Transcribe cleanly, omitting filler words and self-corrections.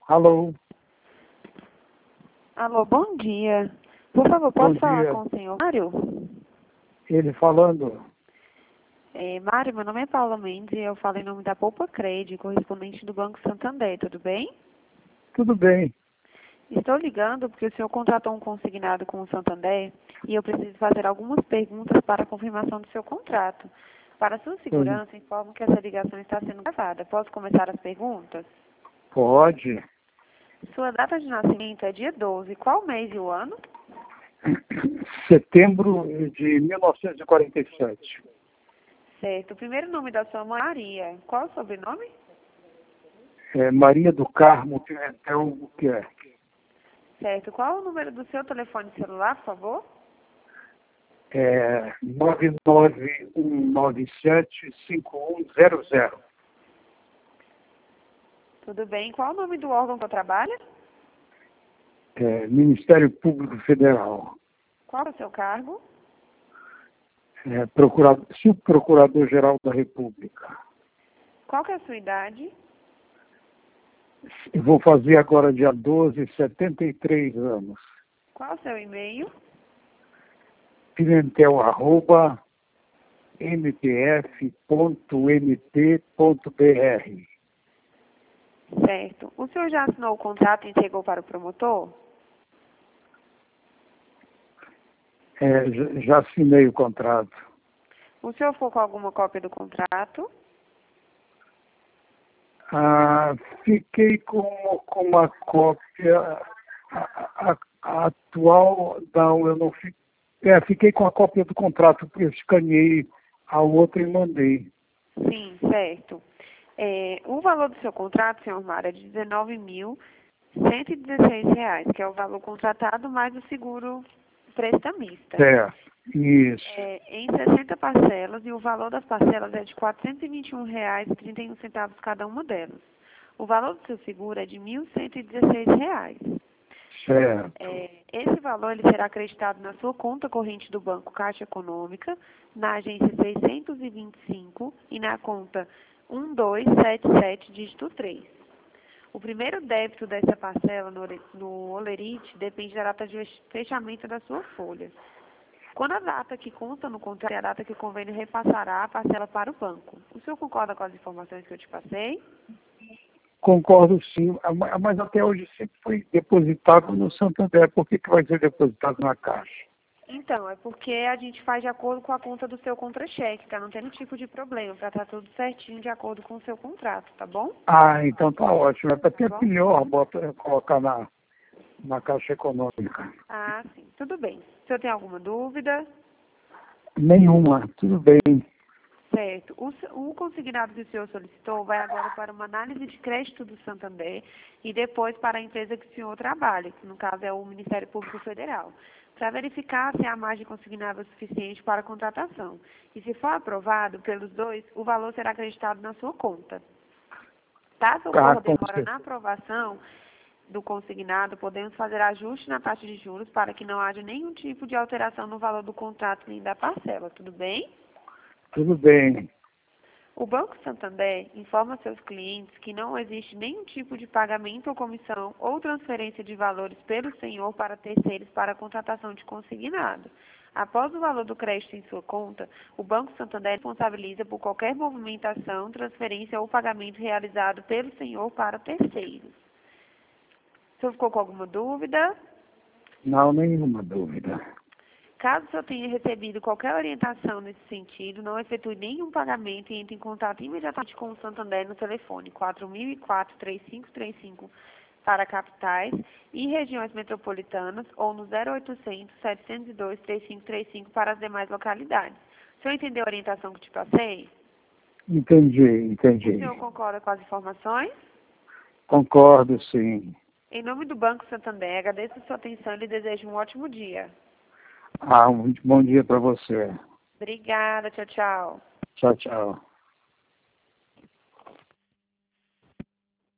Alô? Alô, bom dia. Por favor, Bom posso falar dia. com o senhor Mário? Ele falando? Mário, meu nome é Paula Mendes e eu falo em nome da Poupa Cred, correspondente do Banco Santander, tudo bem? Tudo bem. Estou ligando porque o senhor contratou um consignado com o Santander e eu preciso fazer algumas perguntas para a confirmação do seu contrato. Para sua Sim. segurança, informo que essa ligação está sendo gravada. Posso começar as perguntas? Pode. Sua data de nascimento é dia 12. Qual mês e o ano? Setembro de 1947. Certo. O primeiro nome da sua mãe é Maria. Qual o sobrenome? Maria do Carmo Pimentel Albuquerque. Certo. Qual o número do seu telefone celular, por favor? 99197-5100. Tudo bem. Qual o nome do órgão que eu trabalho? Ministério Público Federal. Qual é o seu cargo? Subprocurador-Geral da República. Qual que é a sua idade? Eu vou fazer agora, dia 12, 73 anos. Qual o seu e-mail? pimentel@mpf.mt.br. Certo. O senhor já assinou o contrato e entregou para o promotor? Já assinei o contrato. O senhor ficou com alguma cópia do contrato? Fiquei com uma cópia a atual. Não, eu não fiquei. Fiquei com a cópia do contrato, porque eu escaneei a outra e mandei. Sim, certo. O valor do seu contrato, senhor Mário, é de R$ 19.116, que é o valor contratado mais o seguro prestamista. Certo, isso. Em 60 parcelas, e o valor das parcelas é de R$ 421,31 cada uma delas. O valor do seu seguro é de R$ 1.116. Certo. Esse valor ele será acreditado na sua conta corrente do Banco Caixa Econômica, na agência 625 e na conta 1277, dígito 3. O primeiro débito dessa parcela no Olerite depende da data de fechamento da sua folha. Quando a data que consta no contrato é a data que o convênio repassará a parcela para o banco. O senhor concorda com as informações que eu te passei? Concordo, sim. Mas até hoje sempre foi depositado no Santander. Por que vai ser depositado na Caixa? Então, é porque a gente faz de acordo com a conta do seu contra-cheque, tá? Não tem nenhum tipo de problema, para estar tudo certinho de acordo com o seu contrato, tá bom? Então tá ótimo. É para ter Tá bom? melhor colocar na Caixa Econômica. Sim. Tudo bem. O senhor tem alguma dúvida? Nenhuma. Tudo bem. Certo. O consignado que o senhor solicitou vai agora para uma análise de crédito do Santander e depois para a empresa que o senhor trabalha, que no caso é o Ministério Público Federal, para verificar se a margem consignada é suficiente para a contratação. E se for aprovado pelos dois, o valor será acreditado na sua conta. Caso ocorra demora na aprovação do consignado, podemos fazer ajuste na taxa de juros para que não haja nenhum tipo de alteração no valor do contrato nem da parcela, tudo bem? Tudo bem. O Banco Santander informa seus clientes que não existe nenhum tipo de pagamento ou comissão ou transferência de valores pelo senhor para terceiros para a contratação de consignado. Após o valor do crédito em sua conta, o Banco Santander responsabiliza por qualquer movimentação, transferência ou pagamento realizado pelo senhor para terceiros. O senhor ficou com alguma dúvida? Não, nenhuma dúvida. Caso o senhor tenha recebido qualquer orientação nesse sentido, não efetue nenhum pagamento e entre em contato imediatamente com o Santander no telefone 4004-3535 para capitais e regiões metropolitanas ou no 0800-702-3535 para as demais localidades. O senhor entendeu a orientação que te passei? Entendi. O senhor concorda com as informações? Concordo, sim. Em nome do Banco Santander, agradeço a sua atenção e lhe desejo um ótimo dia. Muito bom dia para você. Obrigada, tchau, tchau. Tchau, tchau.